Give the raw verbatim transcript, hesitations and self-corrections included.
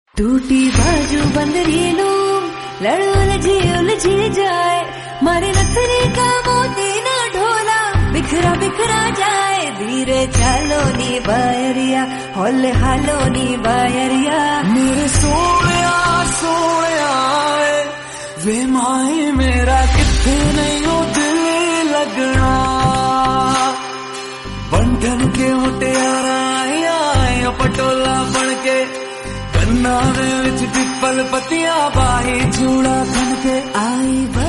टूटी बाजू बंदरी लूम लड़ उलझी उलझी जाए, मारे नथरी का मोती ना ढोला बिखरा बिखरा जाए। धीरे चालो नी बायरिया होले हालो नी बायरिया, मेरे सोया सोया वे माए मेरा किथे नहीं हो दिल लगना। बंधन के मुटियारा आया पटोला बन के, कन्ना विच पिपल पतिया बाही चूड़ा खन के आई।